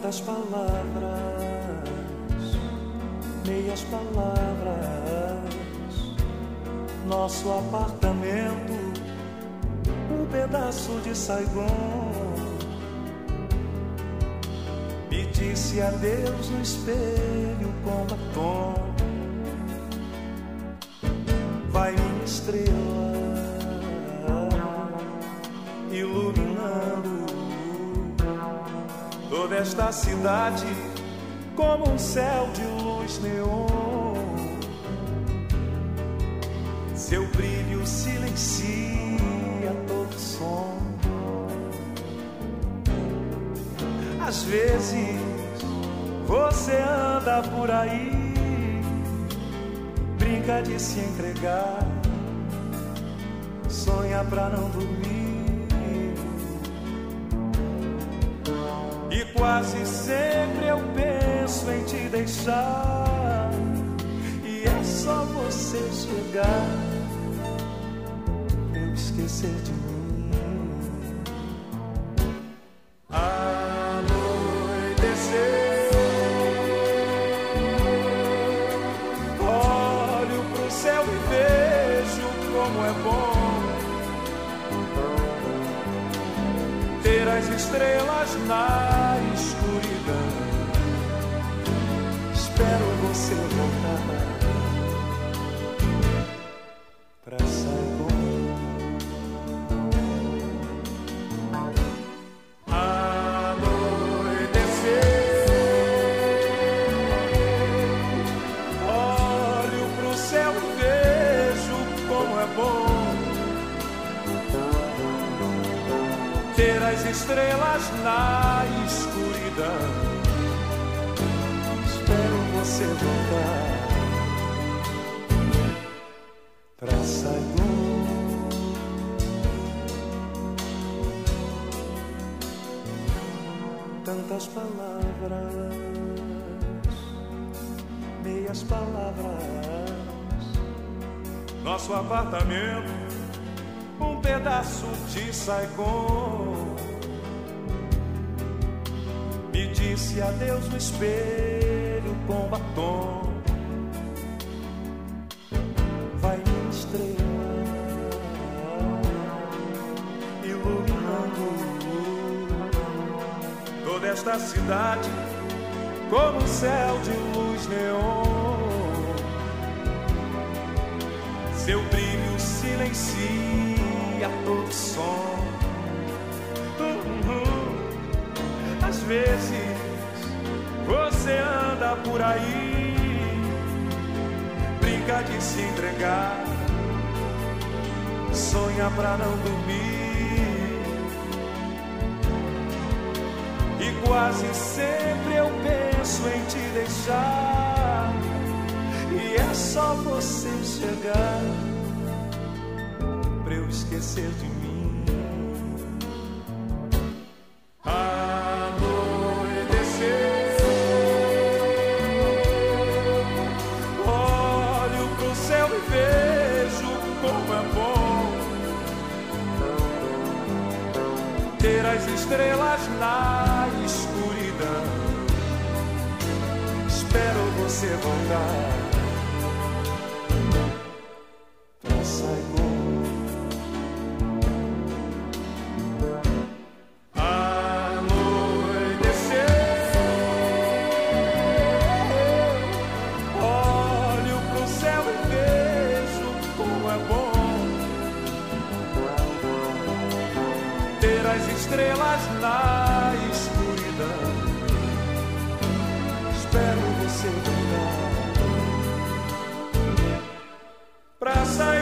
Tantas palavras, meias palavras. Nosso apartamento, um pedaço de Saigon. Me disse adeus no espelho com batom. Vai minha estrela, iluminando toda esta cidade como um céu de luz neon. Seu brilho silencia todo som. Às vezes você anda por aí, brinca de se entregar, sonha pra não dormir. E quase sempre eu penso em te deixar, e é só você chegar pra eu esquecer de mim. Como é bom ter as estrelas na escuridão. Espero você voltar pra Saigon. Anoitecer, olho pro céu e vejo como é bom ter as estrelas na escuridão. Espero você voltar pra Saigon. Tantas palavras, meias palavras. Nosso apartamento, um pedaço de Saigon. Me disse adeus no espelho com batom. Vai minha estrela, iluminando toda esta cidade como um céu de luz neon. Seu brilho silencia todo som. Às vezes você anda por aí, brinca de se entregar, sonha pra não dormir. E quase sempre eu penso em te deixar, e é só você chegar pra eu esquecer de mim. Anoitecer, olho pro céu e vejo como é bom ter as estrelas na escuridão. Espero você voltar pra Saigon. Anoitecer, olho pro céu e vejo como é bom ter as estrelas na escuridão. Espero você voltar pra Saigon.